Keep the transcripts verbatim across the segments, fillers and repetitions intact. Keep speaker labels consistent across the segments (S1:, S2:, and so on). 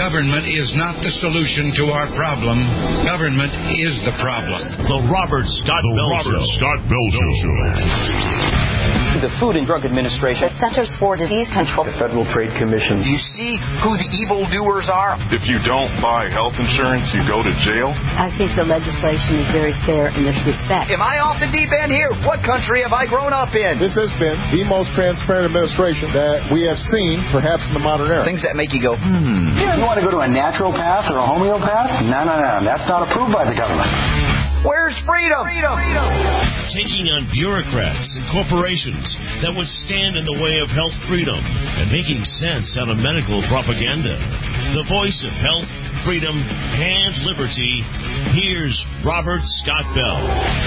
S1: Government is not the solution to our problem. Government is the problem.
S2: The Robert Scott
S3: the
S2: Bell
S3: Robert
S2: Show.
S3: Scott Bell Show.
S4: The Food and Drug Administration,
S5: the Centers for Disease Control,
S6: the Federal Trade Commission.
S4: You see who the evildoers are?
S7: If you don't buy health insurance, you go to jail.
S8: I think the legislation is very fair in this respect.
S4: Am I off the deep end here? What country have I grown up in?
S9: This has been the most transparent administration that we have seen, perhaps in the modern era.
S4: Things that make you go, hmm.
S10: You want to go to a natural path or a homeopath? No, no, no. That's not approved by the government.
S4: Where's freedom? freedom? Freedom.
S2: Taking on bureaucrats and corporations that would stand in the way of health freedom and making sense out of medical propaganda. The voice of health, freedom, and liberty. Here's Robert Scott Bell.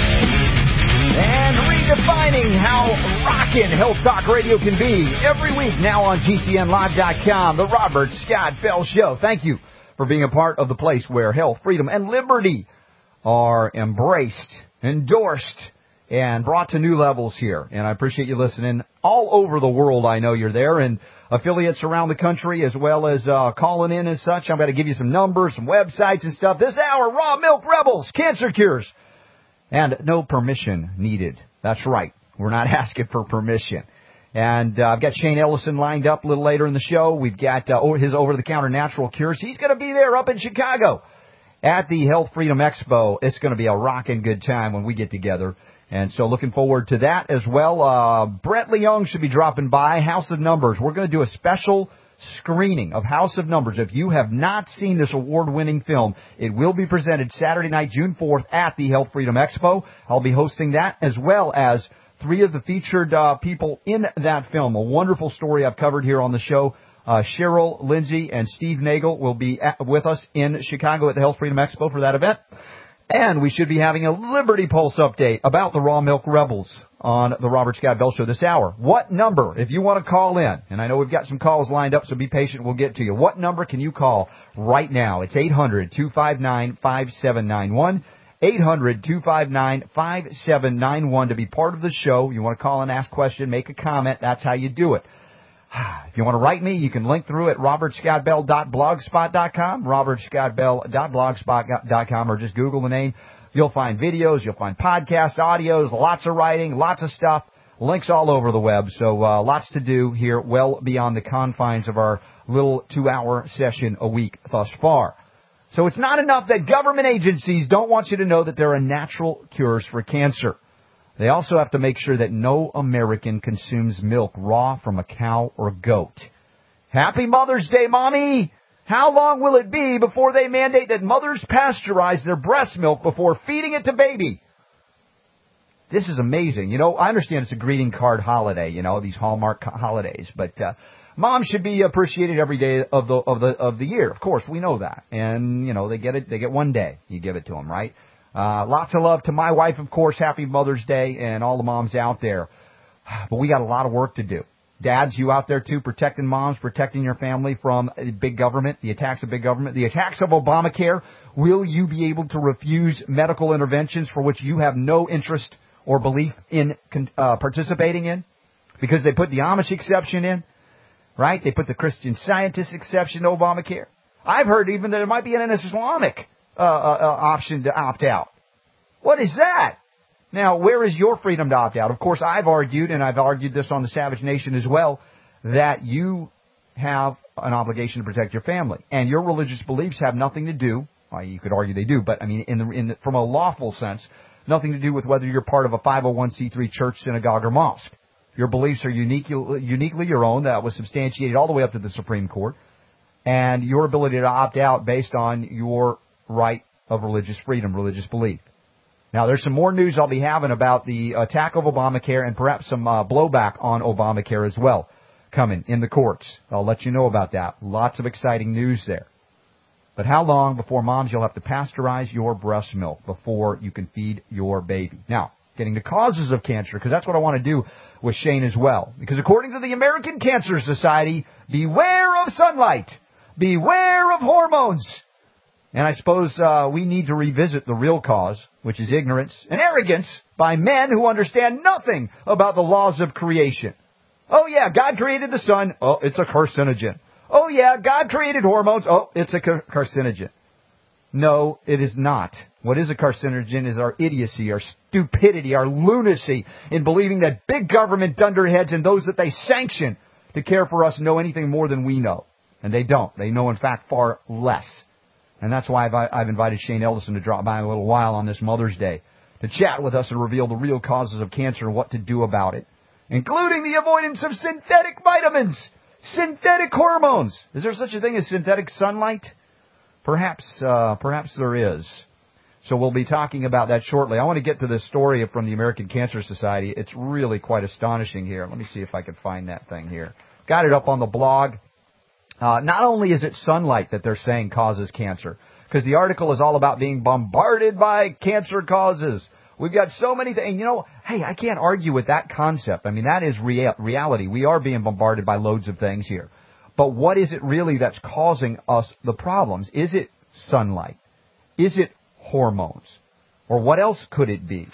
S11: And redefining how rockin' Health Talk Radio can be every week now on G C N Live dot com, the Robert Scott Bell Show. Thank you for being a part of the place where health, freedom, and liberty are embraced, endorsed, and brought to new levels here. And I appreciate you listening all over the world. I know you're there, and affiliates around the country, as well as uh, calling in and such. I'm going to give you some numbers, some websites and stuff. This hour, Raw Milk Rebels, cancer cures, and no permission needed. That's right. We're not asking for permission. And uh, I've got Shane Ellison lined up a little later in the show. We've got uh, his over-the-counter natural cures. He's going to be there up in Chicago at the Health Freedom Expo. It's going to be a rockin' good time when we get together. And so looking forward to that as well. Uh, Brett Leung should be dropping by. House of Numbers. We're going to do a special screening of House of Numbers. If you have not seen this award-winning film, it will be presented Saturday night, June fourth, at the Health Freedom Expo. I'll be hosting that, as well as three of the featured uh, people in that film. A wonderful story I've covered here on the show. Uh, Cheryl Lindsay and Steve Nagel will be at, with us in Chicago at the Health Freedom Expo for that event. And we should be having a Liberty Pulse update about the Raw Milk Rebels on the Robert Scott Bell Show this hour. What number, if you want to call in, and I know we've got some calls lined up, so be patient, we'll get to you. What number can you call right now? It's eight hundred, two five nine, five seven nine one. eight hundred, two five nine, five seven nine one to be part of the show. You want to call and ask a question, make a comment, that's how you do it. If you want to write me, you can link through at robert scott bell dot blogspot dot com, robert scott bell dot blogspot dot com, or just Google the name. You'll find videos, you'll find podcast audios, lots of writing, lots of stuff, links all over the web. So uh, lots to do here, well beyond the confines of our little two-hour session a week thus far. So it's not enough that government agencies don't want you to know that there are natural cures for cancer. They also have to make sure that no American consumes milk raw from a cow or goat. Happy Mother's Day, Mommy! How long will it be before they mandate that mothers pasteurize their breast milk before feeding it to baby? This is amazing. You know, I understand it's a greeting card holiday, you know, these Hallmark holidays, but uh, mom should be appreciated every day of the of the of the year. Of course, we know that. And, you know, they get it they get one day. You give it to them, right? Uh, lots of love to my wife, of course. Happy Mother's Day, and all the moms out there. But we got a lot of work to do. Dads, you out there too, protecting moms, protecting your family from big government, the attacks of big government, the attacks of Obamacare. Will you be able to refuse medical interventions for which you have no interest or belief in uh, participating in? Because they put the Amish exception in, right? They put the Christian Scientist exception to Obamacare. I've heard even that there might be an Islamic Uh, uh, uh, option to opt out. What is that? Now, where is your freedom to opt out? Of course, I've argued, and I've argued this on the Savage Nation as well, that you have an obligation to protect your family. And your religious beliefs have nothing to do, well, you could argue they do, but I mean, in the, in the, from a lawful sense, nothing to do with whether you're part of a five oh one c three church, synagogue, or mosque. Your beliefs are unique, uniquely your own. That was substantiated all the way up to the Supreme Court. And your ability to opt out based on your right of religious freedom, religious belief. Now, there's some more news I'll be having about the attack of Obamacare and perhaps some uh, blowback on Obamacare as well coming in the courts. I'll let you know about that. Lots of exciting news there. But how long before, moms, you'll have to pasteurize your breast milk before you can feed your baby? Now, getting to causes of cancer, because that's what I want to do with Shane as well. Because according to the American Cancer Society, beware of sunlight. Beware of hormones. And I suppose uh, we need to revisit the real cause, which is ignorance and arrogance by men who understand nothing about the laws of creation. Oh, yeah, God created the sun. Oh, it's a carcinogen. Oh, yeah, God created hormones. Oh, it's a car- carcinogen. No, it is not. What is a carcinogen is our idiocy, our stupidity, our lunacy in believing that big government dunderheads and those that they sanction to care for us know anything more than we know. And they don't. They know, in fact, far less. And that's why I've, I've invited Shane Ellison to drop by in a little while on this Mother's Day to chat with us and reveal the real causes of cancer and what to do about it, including the avoidance of synthetic vitamins, synthetic hormones. Is there such a thing as synthetic sunlight? Perhaps, uh, perhaps there is. So we'll be talking about that shortly. I want to get to this story from the American Cancer Society. It's really quite astonishing here. Let me see if I can find that thing here. Got it up on the blog. Uh, not only is it sunlight that they're saying causes cancer, because the article is all about being bombarded by cancer causes. We've got so many things. And, you know, hey, I can't argue with that concept. I mean, that is rea- reality. We are being bombarded by loads of things here. But what is it really that's causing us the problems? Is it sunlight? Is it hormones? Or what else could it be?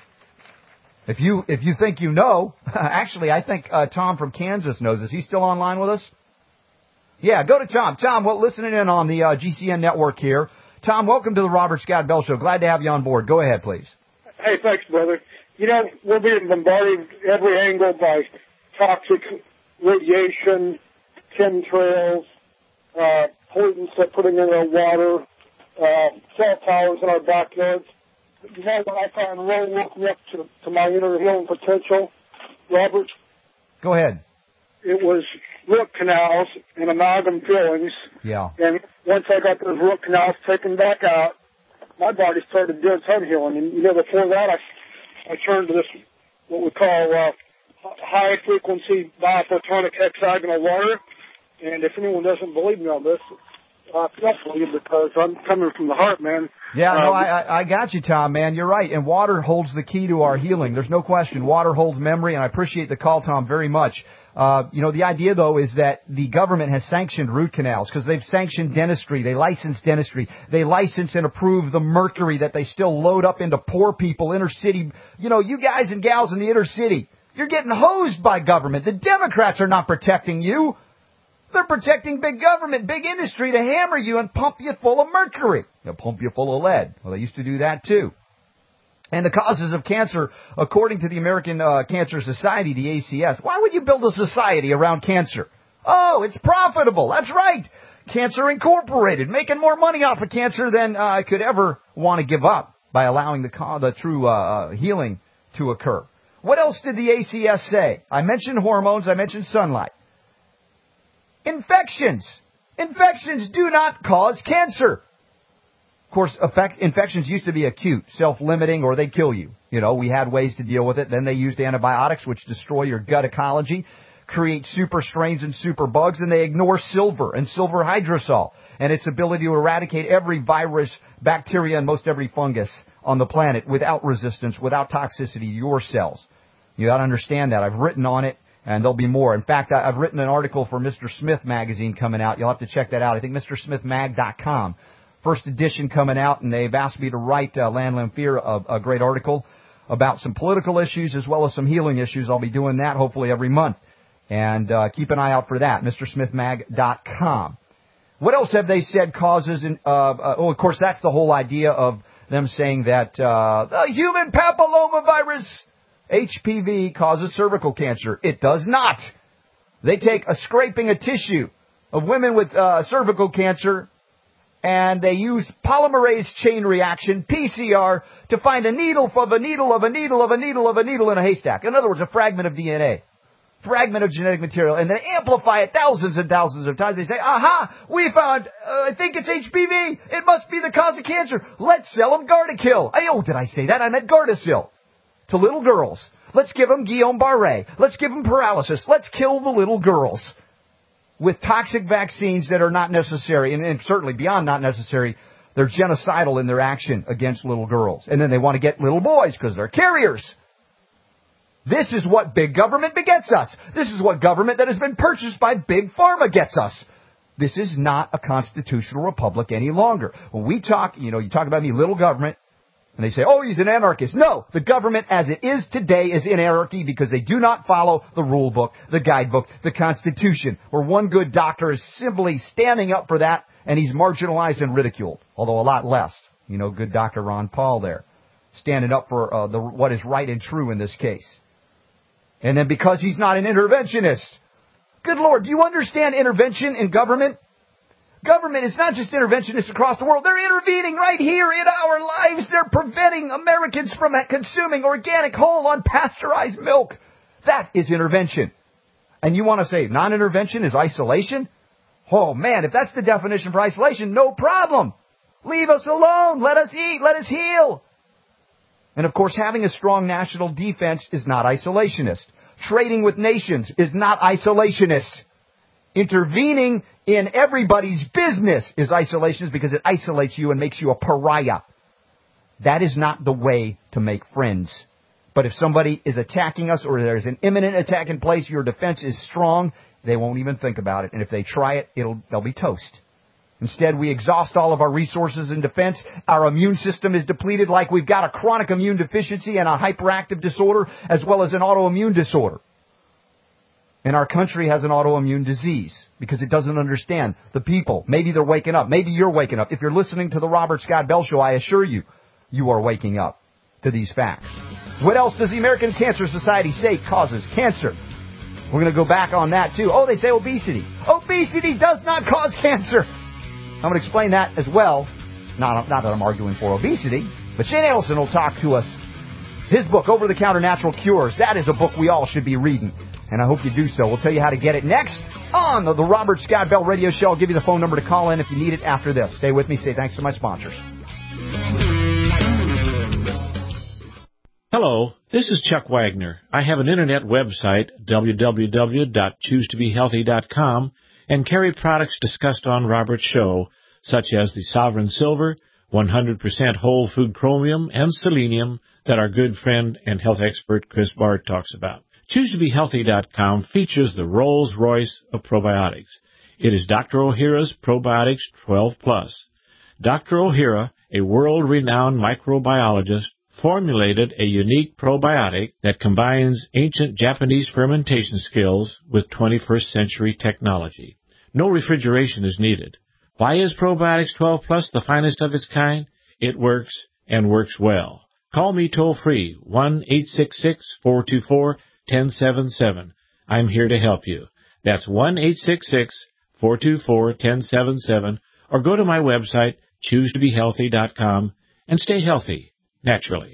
S11: If you if you think you know, actually, I think uh, Tom from Kansas knows. Is he still online with us? Yeah, go to Tom. Tom, well, listening in on the uh, G C N network here. Tom, welcome to the Robert Scott Bell Show. Glad to have you on board. Go ahead, please.
S5: Hey, thanks, brother. You know, we're being bombarded every angle by toxic radiation, chemtrails, uh, pollutants they're putting in our water, uh, cell towers in our backyards. You know what I find really woke me up to, to my inner healing potential, Robert?
S11: Go ahead.
S5: It was root canals and amalgam fillings.
S11: Yeah.
S5: And once I got those root canals taken back out, my body started doing some healing. And, you know, before that, I, I turned to this, what we call uh, high-frequency biophotonic hexagonal water. And if anyone doesn't believe me on this, I don't believe because I'm coming from the heart, man.
S11: Yeah, no,
S5: um,
S11: I, I got you, Tom, man. You're right. And water holds the key to our healing. There's no question. Water holds memory, and I appreciate the call, Tom, very much. Uh, you know, the idea, though, is that the government has sanctioned root canals because they've sanctioned dentistry. They license dentistry. They license and approve the mercury that they still load up into poor people, inner city. You know, you guys and gals in the inner city, you're getting hosed by government. The Democrats are not protecting you. They're protecting big government, big industry to hammer you and pump you full of mercury. They'll pump you full of lead. Well, they used to do that, too. And the causes of cancer, according to the American uh, Cancer Society, the A C S, why would you build a society around cancer? Oh, it's profitable. That's right. Cancer Incorporated, making more money off of cancer than uh, I could ever want to give up by allowing the, the true uh, healing to occur. What else did the A C S say? I mentioned hormones. I mentioned sunlight. Infections. Infections do not cause cancer. Of course, effect, infections used to be acute, self-limiting, or they'd kill you. You know, we had ways to deal with it. Then they used antibiotics, which destroy your gut ecology, create super strains and super bugs, and they ignore silver and silver hydrosol and its ability to eradicate every virus, bacteria, and most every fungus on the planet without resistance, without toxicity to your cells. You got to understand that. I've written on it. And there'll be more. In fact, I've written an article for Mister Smith magazine coming out. You'll have to check that out. I think Mister Smith mag dot com. First edition coming out, and they've asked me to write, uh, Lan Lamphir, a, a great article about some political issues as well as some healing issues. I'll be doing that hopefully every month. And uh, keep an eye out for that, Mister Smith mag dot com. What else have they said causes? In, uh, uh, oh, of course, that's the whole idea of them saying that uh, the human papillomavirus, H P V, causes cervical cancer. It does not. They take a scraping of tissue of women with uh, cervical cancer, and they use polymerase chain reaction, P C R, to find a needle of a needle of a needle of a needle of a needle in a haystack. In other words, a fragment of D N A, fragment of genetic material, and they amplify it thousands and thousands of times. They say, aha, we found, uh, I think it's H P V. It must be the cause of cancer. Let's sell them Gardasil. I, oh, did I say that? I meant Gardasil. To little girls. Let's give them Guillain-Barré. Let's give them paralysis. Let's kill the little girls with toxic vaccines that are not necessary, and, and certainly beyond not necessary. They're genocidal in their action against little girls. And then they want to get little boys because they're carriers. This is what big government begets us. This is what government that has been purchased by big pharma gets us. This is not a constitutional republic any longer. When we talk, you know, you talk about me, little government. And they say, oh, he's an anarchist. No, the government as it is today is in anarchy because they do not follow the rule book, the guidebook, the Constitution, where one good doctor is simply standing up for that, and he's marginalized and ridiculed, although a lot less. You know, good Doctor Ron Paul there, standing up for uh, the, what is right and true in this case. And then because he's not an interventionist, good Lord, do you understand intervention in government? Government is not just interventionists across the world. They're intervening right here in our lives. They're preventing Americans from consuming organic, whole, unpasteurized milk. That is intervention. And you want to say non-intervention is isolation? Oh, man, if that's the definition for isolation, no problem. Leave us alone. Let us eat. Let us heal. And, of course, having a strong national defense is not isolationist. Trading with nations is not isolationist. Intervening in everybody's business is isolationist because it isolates you and makes you a pariah. That is not the way to make friends. But if somebody is attacking us or there's an imminent attack in place, your defense is strong, they won't even think about it. And if they try it, it'll they'll be toast. Instead, we exhaust all of our resources in defense. Our immune system is depleted like we've got a chronic immune deficiency and a hyperactive disorder as well as an autoimmune disorder. And our country has an autoimmune disease because it doesn't understand the people. Maybe they're waking up. Maybe you're waking up. If you're listening to the Robert Scott Bell Show, I assure you, you are waking up to these facts. What else does the American Cancer Society say causes cancer? We're going to go back on that, too. Oh, they say obesity. Obesity does not cause cancer. I'm going to explain that as well. Not, not that I'm arguing for obesity, but Shane Ellison will talk to us. His book, Over-the-Counter Natural Cures, that is a book we all should be reading. And I hope you do so. We'll tell you how to get it next on the, the Robert Scott Bell Radio Show. I'll give you the phone number to call in if you need it after this. Stay with me. Say thanks to my sponsors.
S6: Hello, this is Chuck Wagner. I have an internet website, w w w dot choose to be healthy dot com, and carry products discussed on Robert's show, such as the Sovereign Silver, one hundred percent whole food chromium, and selenium that our good friend and health expert Chris Bard talks about. choose to be healthy dot com features the Rolls-Royce of probiotics. It is Doctor Ohhira's Probiotics twelve plus. Doctor Ohhira, a world-renowned microbiologist, formulated a unique probiotic that combines ancient Japanese fermentation skills with twenty-first century technology. No refrigeration is needed. Why is Probiotics twelve plus the finest of its kind? It works and works well. Call me toll-free, one eight six six, four two four, one oh seven seven. I'm here to help you. That's one eight six six, four two four, one oh seven seven, or go to my website, choose to be healthy dot com, and stay healthy, naturally.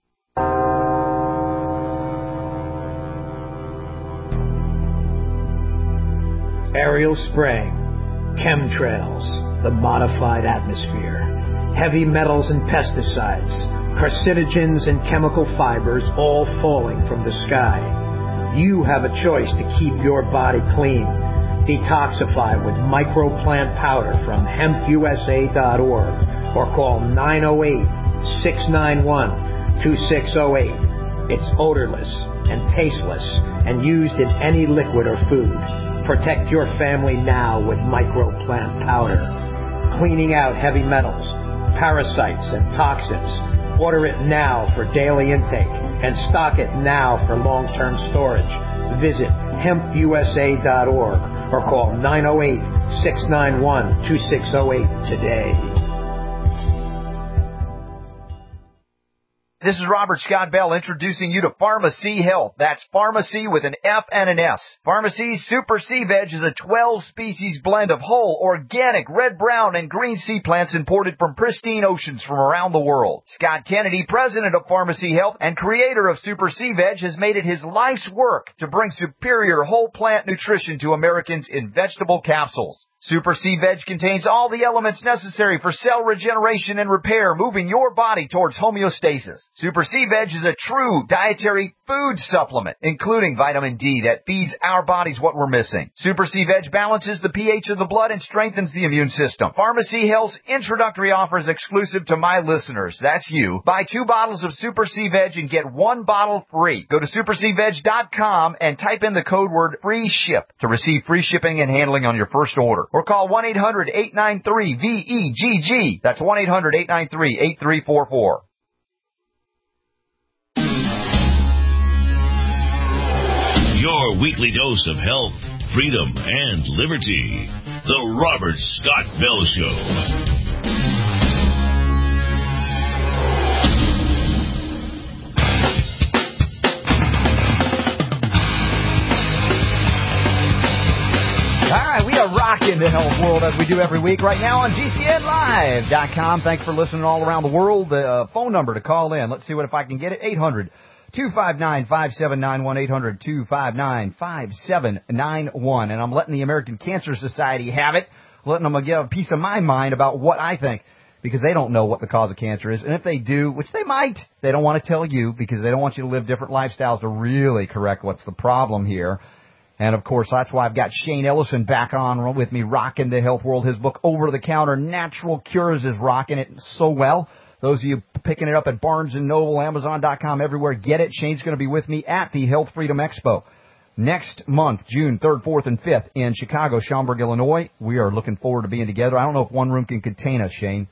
S12: Aerial spraying, chemtrails, the modified atmosphere, heavy metals and pesticides, carcinogens and chemical fibers all falling from the sky. You have a choice to keep your body clean. Detoxify with microplant powder from hemp u s a dot org or call nine oh eight, six nine one, two six oh eight. It's odorless and tasteless and used in any liquid or food. Protect your family now with microplant powder. Cleaning out heavy metals, parasites, and toxins. Order it now for daily intake and stock it now for long-term storage. Visit hemp u s a dot org or call nine oh eight, six nine one, two six oh eight today.
S11: This is Robert Scott Bell introducing you to Pharmacy Health. That's Pharmacy with an F and an S. Pharmacy's Super Sea Veg is a twelve-species blend of whole, organic, red, brown, and green sea plants imported from pristine oceans from around the world. Scott Kennedy, president of Pharmacy Health and creator of Super Sea Veg, has made it his life's work to bring superior whole plant nutrition to Americans in vegetable capsules. Super Sea Veg contains all the elements necessary for cell regeneration and repair, moving your body towards homeostasis. Super Sea Veg is a true dietary food supplement, including vitamin D that feeds our bodies what we're missing. Super Sea Veg balances the pH of the blood and strengthens the immune system. Pharmacy Health's introductory offer is exclusive to my listeners. That's you. Buy two bottles of Super Sea Veg and get one bottle free. Go to super sea veg dot com and type in the code word FREESHIP to receive free shipping and handling on your first order. Or call one eight hundred, eight nine three, V E G G. That's one eight hundred, eight nine three, eight three four four.
S2: Your weekly dose of health, freedom, and liberty. The Robert Scott Bell Show.
S11: Rocking the health world as we do every week right now on G C N Live dot com. Thanks for listening all around the world. The uh, phone number to call in. Let's see what if I can get it. eight hundred, two five nine, five seven nine one. eight hundred, two five nine, five seven nine one. And I'm letting the American Cancer Society have it. Letting them get a piece of my mind about what I think, because they don't know what the cause of cancer is. And if they do, which they might, they don't want to tell you because they don't want you to live different lifestyles to really correct what's the problem here. And, of course, that's why I've got Shane Ellison back on with me, rocking the health world. His book, Over the Counter Natural Cures, is rocking it so well. Those of you picking it up at Barnes and Noble, Amazon dot com, everywhere, get it. Shane's going to be with me at the Health Freedom Expo next month, June third, fourth, and fifth in Chicago, Schaumburg, Illinois. We are looking forward to being together. I don't know if one room can contain us, Shane.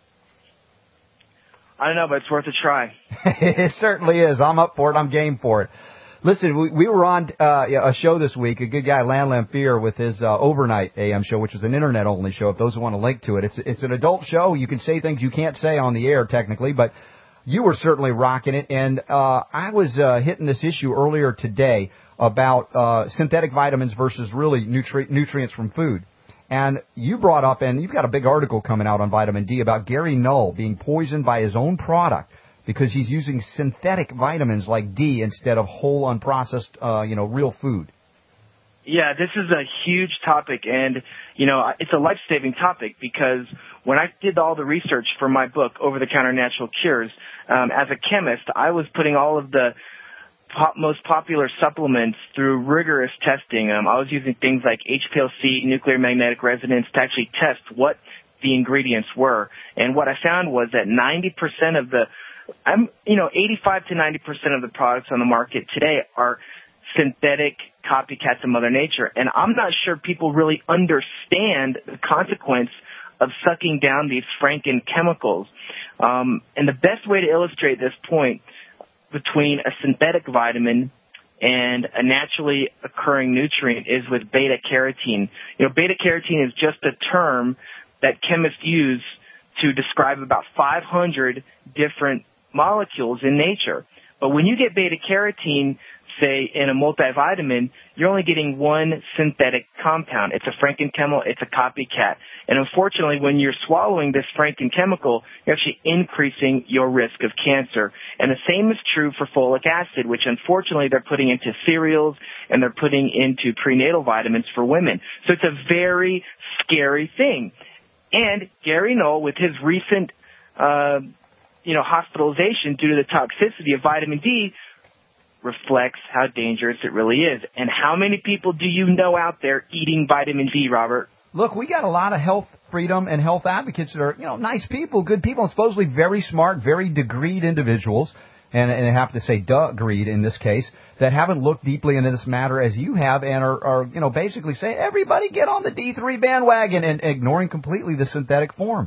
S13: I don't know, but it's worth a try.
S11: It certainly is. I'm up for it. I'm game for it. Listen, we, we were on uh, a show this week, a good guy, Lan Lampier, with his uh, Overnight A M show, which is an Internet-only show, if those who want to link to it. It's it's an adult show. You can say things you can't say on the air, technically, but you were certainly rocking it. And uh, I was uh, hitting this issue earlier today about uh, synthetic vitamins versus really nutri- nutrients from food. And you brought up, and you've got a big article coming out on vitamin D about Gary Null being poisoned by his own product, because he's using synthetic vitamins like D instead of whole, unprocessed, uh, you know, real food.
S13: Yeah, this is a huge topic, and, you know, it's a life-saving topic because when I did all the research for my book, Over the Counter Natural Cures, um, as a chemist, I was putting all of the pop, most popular supplements through rigorous testing. Um, I was using things like H P L C, nuclear magnetic resonance, to actually test what the ingredients were. And what I found was that ninety percent of the I'm, you know, eighty-five to ninety percent of the products on the market today are synthetic copycats of Mother Nature. And I'm not sure people really understand the consequence of sucking down these Franken chemicals. Um, and the best way to illustrate this point between a synthetic vitamin and a naturally occurring nutrient is with beta-carotene. You know, beta-carotene is just a term that chemists use to describe about five hundred different molecules in nature. But when you get beta-carotene, say, in a multivitamin, you're only getting one synthetic compound. It's a Franken chemical. It's a copycat. And unfortunately, when you're swallowing this Franken chemical, you're actually increasing your risk of cancer. And the same is true for folic acid, which unfortunately they're putting into cereals and they're putting into prenatal vitamins for women. So it's a very scary thing. And Gary Null, with his recent, uh, you know, hospitalization due to the toxicity of vitamin D, reflects how dangerous it really is. And how many people do you know out there eating vitamin D, Robert?
S11: Look, we got a lot of health freedom and health advocates that are, you know, nice people, good people, and supposedly very smart, very degreed individuals, and, and I have to say degreed in this case, that haven't looked deeply into this matter as you have and are, are you know, basically saying, everybody get on the D three bandwagon, and ignoring completely the synthetic form.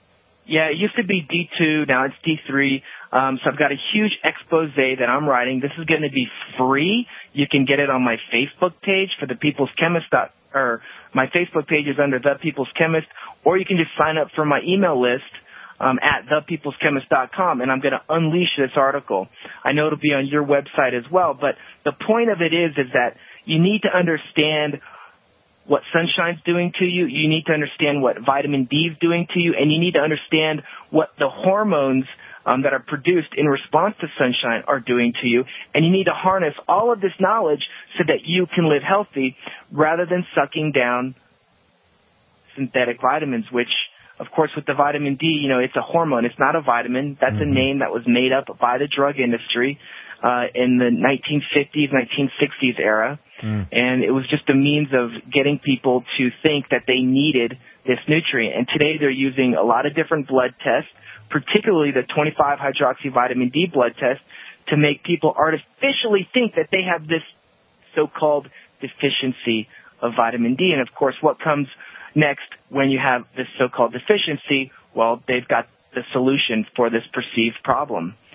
S13: Yeah, it used to be D two, now it's D three. Um, so I've got a huge expose that I'm writing. This is going to be free. You can get it on my Facebook page for the People's Chemist, or my Facebook page is under The People's Chemist, or you can just sign up for my email list um, at the peoples chemist dot com, and I'm going to unleash this article. I know it'll be on your website as well, but the point of it is, is that you need to understand what sunshine's doing to you. You need to understand what vitamin D is doing to you, and you need to understand what the hormones um, that are produced in response to sunshine are doing to you. And you need to harness all of this knowledge so that you can live healthy rather than sucking down synthetic vitamins, which, of course, with the vitamin D, you know, it's a hormone. It's not a vitamin. That's mm-hmm. a name that was made up by the drug industry uh, in the nineteen fifties, nineteen sixties era. Mm. And it was just a means of getting people to think that they needed this nutrient. And today they're using a lot of different blood tests, particularly the twenty-five hydroxy vitamin D blood test, to make people artificially think that they have this so-called deficiency of vitamin D. And, of course, what comes next when you have this so-called deficiency? Well, they've got the solution for this perceived problem.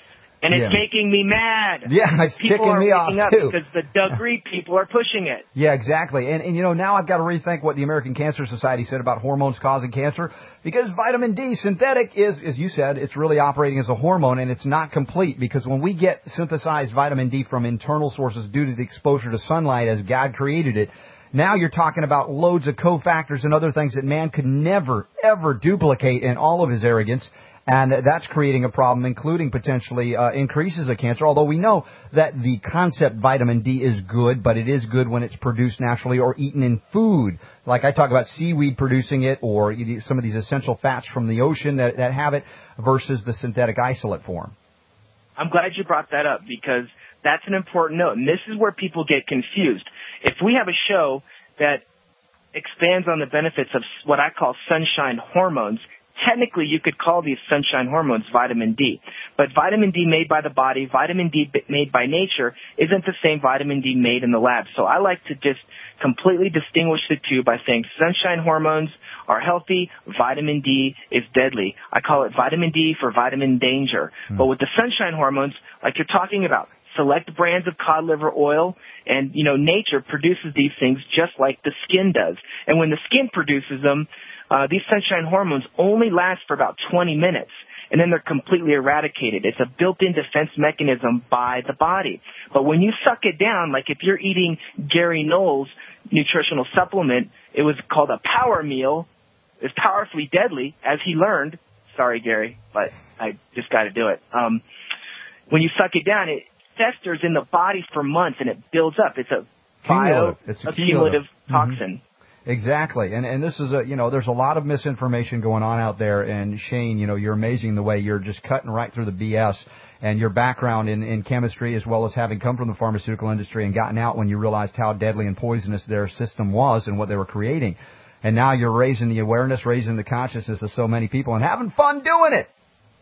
S13: And it's
S11: yeah.
S13: making me mad.
S11: Yeah, it's
S13: people
S11: ticking
S13: are
S11: me off,
S13: waking up
S11: too.
S13: because the degree people are pushing it.
S11: Yeah, exactly. And, and, you know, now I've got to rethink what the American Cancer Society said about hormones causing cancer, because vitamin D synthetic is, as you said, it's really operating as a hormone, and it's not complete, because when we get synthesized vitamin D from internal sources due to the exposure to sunlight as God created it, now you're talking about loads of cofactors and other things that man could never, ever duplicate in all of his arrogance. And that's creating a problem, including potentially uh, increases of cancer, although we know that the concept vitamin D is good, but it is good when it's produced naturally or eaten in food. Like I talk about seaweed producing it, or some of these essential fats from the ocean that, that have it, versus the synthetic isolate form.
S13: I'm glad you brought that up, because that's an important note, and this is where people get confused. If we have a show that expands on the benefits of what I call sunshine hormones, technically, you could call these sunshine hormones vitamin D. But vitamin D made by the body, vitamin D made by nature, isn't the same vitamin D made in the lab. So I like to just completely distinguish the two by saying sunshine hormones are healthy, vitamin D is deadly. I call it vitamin D for vitamin danger. Mm. But with the sunshine hormones, like you're talking about, select brands of cod liver oil, and, you know, nature produces these things just like the skin does. And when the skin produces them, Uh, these sunshine hormones only last for about twenty minutes, and then they're completely eradicated. It's a built-in defense mechanism by the body. But when you suck it down, like if you're eating Gary Knowles' nutritional supplement, it was called a power meal. It's powerfully deadly, as he learned. Sorry, Gary, but I just got to do it. Um, when you suck it down, it festers in the body for months, and it builds up. It's a bio
S11: it's a
S13: accumulative toxin.
S11: Mm-hmm. Exactly. And and this is a, you know, there's a lot of misinformation going on out there. And Shane, you know, you're amazing the way you're just cutting right through the B S, and your background in, in chemistry, as well as having come from the pharmaceutical industry and gotten out when you realized how deadly and poisonous their system was and what they were creating. And now you're raising the awareness, raising the consciousness of so many people and having fun doing it.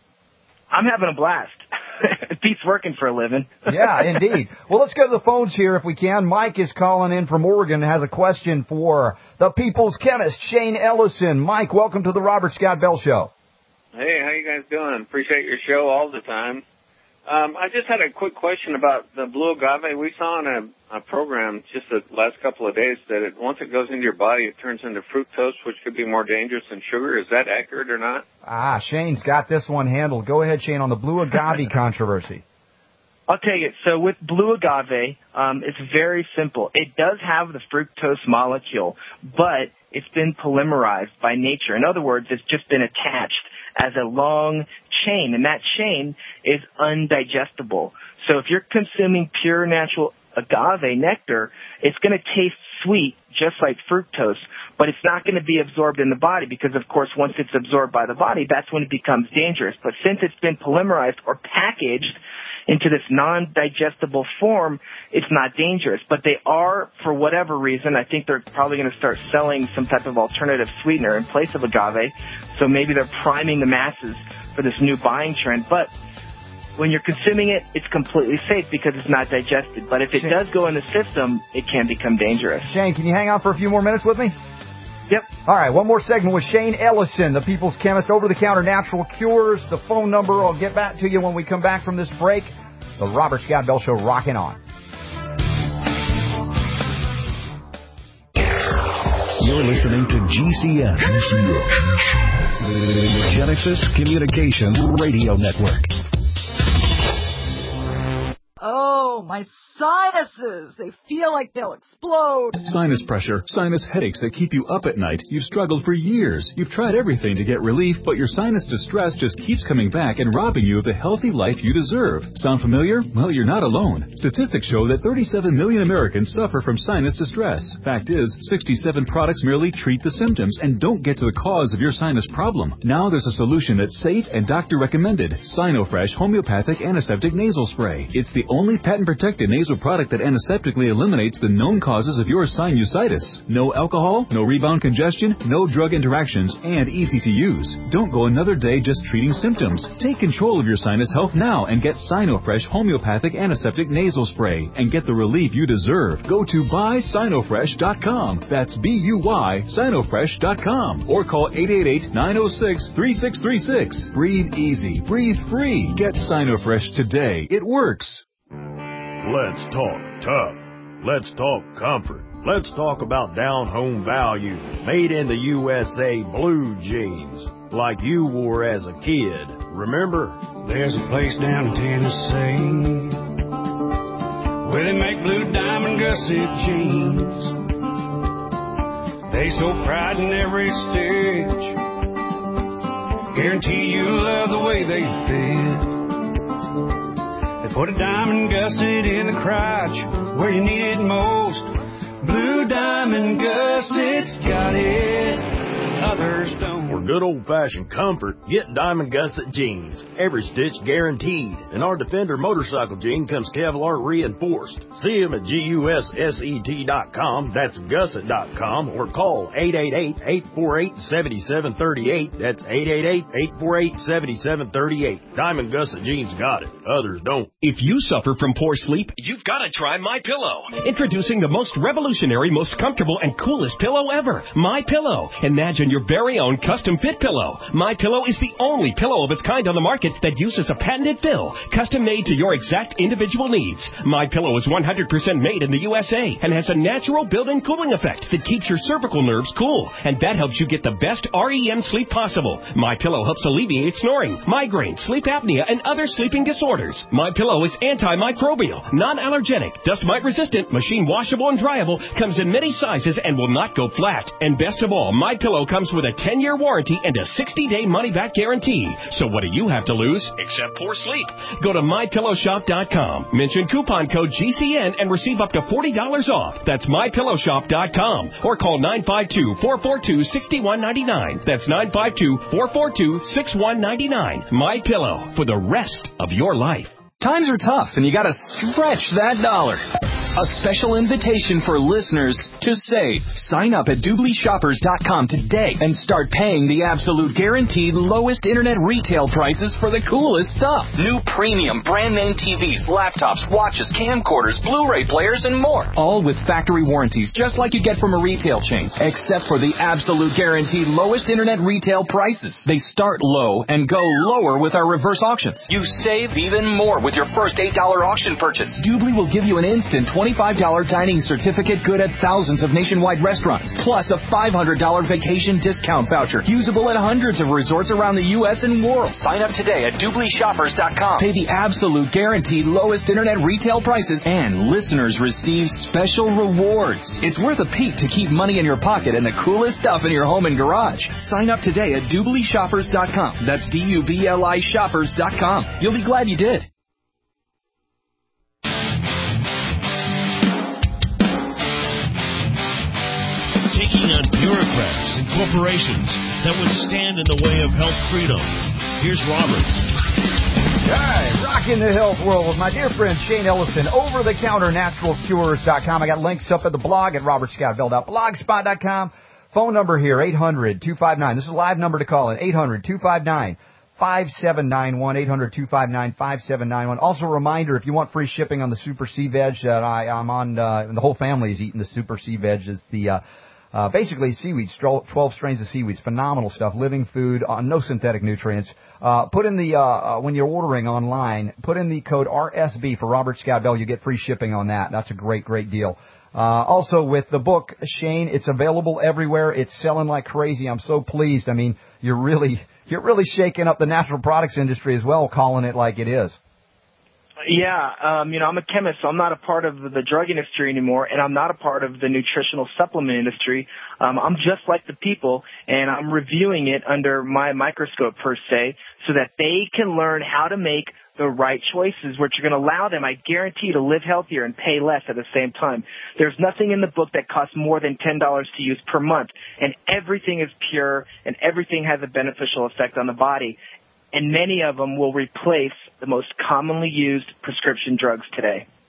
S13: I'm having a blast. It beats working for a living.
S11: Yeah, indeed. Well, let's go to the phones here if we can. Mike is calling in from Oregon and has a question for the people's chemist, Shane Ellison. Mike, welcome to the Robert Scott Bell Show.
S14: Hey, how you guys doing? Appreciate your show all the time. Um, I just had a quick question about the blue agave. We saw in a, a program just the last couple of days that it, once it goes into your body, it turns into fructose, which could be more dangerous than sugar. Is that accurate or not?
S11: Ah, Shane's got this one handled. Go ahead, Shane, on the blue agave controversy.
S13: I'll take it. So with blue agave, um, it's very simple. It does have the fructose molecule, but it's been polymerized by nature. In other words, it's just been attached as a long chain, and that chain is undigestible. So if you're consuming pure natural agave nectar, it's going to taste sweet just like fructose, but it's not going to be absorbed in the body because, of course, once it's absorbed by the body, that's when it becomes dangerous. But since it's been polymerized or packaged into this non-digestible form, it's not dangerous. But they are, for whatever reason, I think they're probably going to start selling some type of alternative sweetener in place of agave. So maybe they're priming the masses for this new buying trend. But when you're consuming it, it's completely safe because it's not digested. But if it does go in the system, it can become dangerous.
S11: Shane, can you hang on for a few more minutes with me?
S13: Yep.
S11: All right, one more segment with Shane Ellison, the people's chemist, over-the-counter natural cures. The phone number, I'll get back to you when we come back from this break. The Robert Scott Bell Show rocking on.
S15: You're listening to G C N, G C N. The Genesis Communications Radio Network.
S16: Oh, my sinuses. They feel like they'll explode.
S17: Sinus pressure, sinus headaches that keep you up at night. You've struggled for years. You've tried everything to get relief, but your sinus distress just keeps coming back and robbing you of the healthy life you deserve. Sound familiar? Well, you're not alone. Statistics show that thirty-seven million Americans suffer from sinus distress. Fact is, sixty-seven products merely treat the symptoms and don't get to the cause of your sinus problem. Now there's a solution that's safe and doctor recommended. Sinofresh Homeopathic Antiseptic Nasal Spray. It's the only patent pain-protected nasal product that antiseptically eliminates the known causes of your sinusitis. No alcohol, no rebound congestion, no drug interactions, and easy to use. Don't go another day just treating symptoms. Take control of your sinus health now and get Sinofresh Homeopathic Antiseptic Nasal Spray and get the relief you deserve. Go to buy sinofresh dot com. That's B U Y sinofresh dot com. Or call eight eight eight, nine oh six, three six three six. Breathe easy. Breathe free. Get Sinofresh today. It works.
S3: Let's talk tough. Let's talk comfort. Let's talk about down-home value. Made in the U S A blue jeans. Like you wore as a kid. Remember?
S18: There's a place down in Tennessee where they make blue diamond gusset jeans. They so pride in every stitch. Guarantee you'll love the way they fit. They put a diamond gusset in the crotch where you need it most. Blue diamond gussets got it. Others don't.
S3: For good old-fashioned comfort, get Diamond Gusset jeans. Every stitch guaranteed. And our Defender motorcycle jean comes Kevlar reinforced. See them at gusset dot com. That's gusset dot com. Or call eight eight eight, eight four eight, seven seven three eight. That's eight eight eight, eight four eight, seven seven three eight. Diamond Gusset jeans got it. Others don't.
S19: If you suffer from poor sleep, you've got to try MyPillow. Introducing the most revolutionary, most comfortable, and coolest pillow ever. MyPillow. Imagine your very own custom fit pillow. MyPillow is the only pillow of its kind on the market that uses a patented fill, custom made to your exact individual needs. MyPillow is one hundred percent made in the U S A and has a natural built-in cooling effect that keeps your cervical nerves cool, and that helps you get the best R E M sleep possible. MyPillow helps alleviate snoring, migraine, sleep apnea, and other sleeping disorders. MyPillow is antimicrobial, non-allergenic, dust mite resistant, machine washable and dryable, comes in many sizes and will not go flat. And best of all, MyPillow comes with a ten-year warranty and a sixty-day money-back guarantee. So what do you have to lose except poor sleep? Go to my pillow shop dot com. Mention coupon code G C N and receive up to forty dollars off. That's my pillow shop dot com. Or call nine five two, four four two, six one nine nine. That's nine five two, four four two, six one nine nine. MyPillow, for the rest of your life.
S20: Times are tough, and you gotta stretch that dollar. A special invitation for listeners to save. Sign up at Doobly Shoppers dot com today and start paying the absolute guaranteed lowest internet retail prices for the coolest stuff. New premium brand name T Vs, laptops, watches, camcorders, Blu-ray players, and more. All with factory warranties, just like you get from a retail chain, except for the absolute guaranteed lowest internet retail prices. They start low and go lower with our reverse auctions. You save even more with your first eight dollar auction purchase. Doobly will give you an instant twenty-five dollar dining certificate good at thousands of nationwide restaurants, plus a five hundred dollar vacation discount voucher, usable at hundreds of resorts around the U S and world. Sign up today at Doobly Shoppers dot com. Pay the absolute guaranteed lowest internet retail prices, and listeners receive special rewards. It's worth a peek to keep money in your pocket and the coolest stuff in your home and garage. Sign up today at Doobly Shoppers dot com. That's D U B L I Shoppers dot com. You'll be glad you did.
S2: Taking on bureaucrats and corporations that would stand in the way of health freedom. Here's Robert.
S11: All right, rocking the health world with my dear friend Shane Ellison, over the counter natural cures dot com. I got links up at the blog at robert scott bell dot blogspot dot com. Phone number here, eight hundred, two five nine. This is a live number to call in, eight hundred, two five nine, five seven nine one, eight hundred, two five nine, five seven nine one. Also a reminder, if you want free shipping on the Super C Veg that I, I'm on, uh, and the whole family is eating the Super C Veg, is the, uh, Uh, basically, seaweeds, twelve strains of seaweeds, phenomenal stuff, living food, uh, no synthetic nutrients. Uh, put in the, uh, uh, when you're ordering online, put in the code R S B for Robert Scott Bell. You get free shipping on that. That's a great, great deal. Uh, also with the book, Shane, it's available everywhere. It's selling like crazy. I'm so pleased. I mean, you're really, you're really shaking up the natural products industry as well, calling it like it is.
S13: Yeah, um, you know, I'm a chemist, so I'm not a part of the drug industry anymore, and I'm not a part of the nutritional supplement industry. Um, I'm just like the people, and I'm reviewing it under my microscope, per se, so that they can learn how to make the right choices, which are going to allow them, I guarantee, to live healthier and pay less at the same time. There's nothing in the book that costs more than ten dollars to use per month, and everything is pure, and everything has a beneficial effect on the body. And many of them will replace the most commonly used prescription drugs today.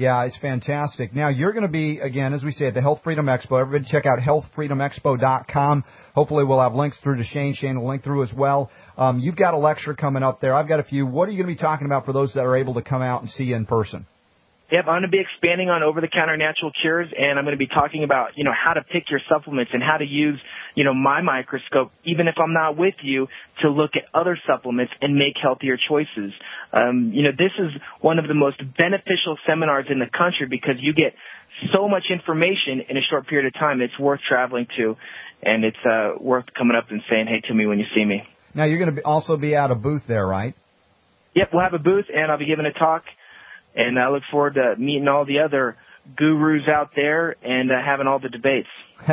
S11: Yeah, it's fantastic. Now, you're going to be, again, as we say, at the Health Freedom Expo. Everybody check out health freedom expo dot com. Hopefully we'll have links through to Shane. Shane will link through as well. Um, you've got a lecture coming up there. I've got a few. What are you going to be talking about for those that are able to come out and see you in person?
S13: Yep, I'm going to be expanding on over-the-counter natural cures, and I'm going to be talking about, you know, how to pick your supplements and how to use, you know, my microscope, even if I'm not with you, to look at other supplements and make healthier choices. Um, you know, this is one of the most beneficial seminars in the country because you get so much information in a short period of time. It's worth traveling to, and it's uh, worth coming up and saying hey to me when you see me.
S11: Now, you're going to be also be at a booth there, right?
S13: Yep, we'll have a booth, and I'll be giving a talk. And I look forward to meeting all the other gurus out there and uh, having all the debates.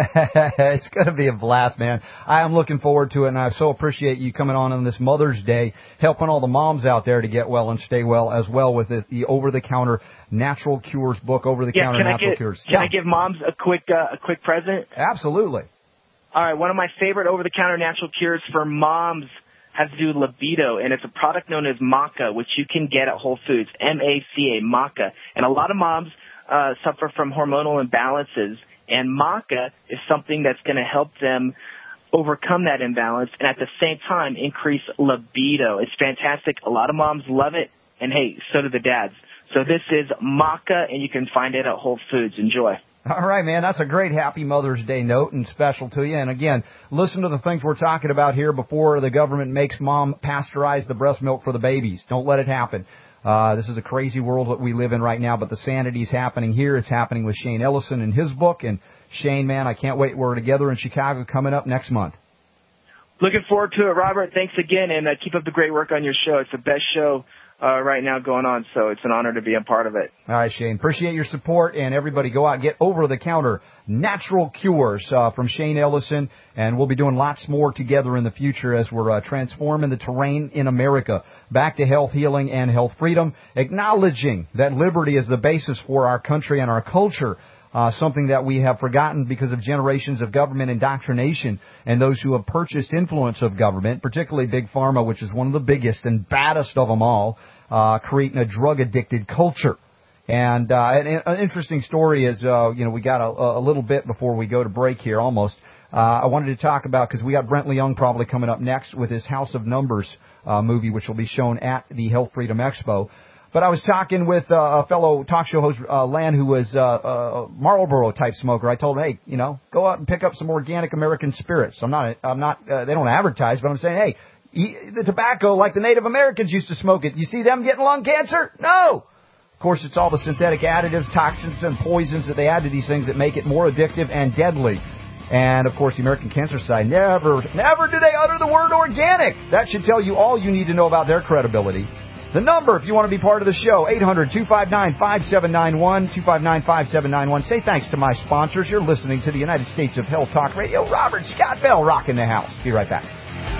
S11: It's going to be a blast, man. I am looking forward to it, and I so appreciate you coming on on this Mother's Day, helping all the moms out there to get well and stay well as well with the, the Over-the-Counter Natural Cures book, Over-the-Counter
S13: yeah,
S11: Natural
S13: get,
S11: Cures.
S13: Can
S11: yeah.
S13: I give moms a quick uh, a quick present?
S11: Absolutely.
S13: All right, one of my favorite over-the-counter natural cures for moms has to do with libido, and it's a product known as Maca, which you can get at Whole Foods, M A C A, Maca. And a lot of moms uh, suffer from hormonal imbalances, and Maca is something that's going to help them overcome that imbalance and at the same time increase libido. It's fantastic. A lot of moms love it, and hey, so do the dads. So this is Maca, and you can find it at Whole Foods. Enjoy.
S11: All right, man, that's a great happy Mother's Day note and special to you. And again, listen to the things we're talking about here before the government makes mom pasteurize the breast milk for the babies. Don't let it happen. Uh, this is a crazy world that we live in right now, but the sanity is happening here. It's happening with Shane Ellison in his book. And Shane, man, I can't wait. We're together in Chicago coming up next month.
S13: Looking forward to it, Robert. Thanks again, and uh, keep up the great work on your show. It's the best show Uh, right now going on, so it's an honor to be a part of it.
S11: All right, Shane. Appreciate your support, and everybody go out and get over-the-counter natural cures uh, from Shane Ellison, and we'll be doing lots more together in the future as we're uh, transforming the terrain in America back to health, healing, and health freedom, acknowledging that liberty is the basis for our country and our culture. Uh, something that we have forgotten because of generations of government indoctrination and those who have purchased influence of government, particularly Big Pharma, which is one of the biggest and baddest of them all, uh, creating a drug-addicted culture. And, uh, an, an interesting story is, uh, you know, we got a, a little bit before we go to break here, almost. Uh, I wanted to talk about, because we got Brent Leung probably coming up next with his House of Numbers uh, movie, which will be shown at the Health Freedom Expo. But I was talking with uh, a fellow talk show host, uh, Lan, who was uh, a Marlboro-type smoker. I told him, hey, you know, go out and pick up some organic American spirits. I'm not, I'm not, uh, they don't advertise, but I'm saying, hey, eat the tobacco like the Native Americans used to smoke it. You see them getting lung cancer? No. Of course, it's all the synthetic additives, toxins, and poisons that they add to these things that make it more addictive and deadly. And, of course, the American Cancer Society, never, never do they utter the word organic. That should tell you all you need to know about their credibility. The number, if you want to be part of the show, eight hundred, two five nine, five seven nine one, two five nine, five seven nine one. Say thanks to my sponsors. You're listening to the United States of Health Talk Radio. Robert Scott Bell rocking the house. Be right back.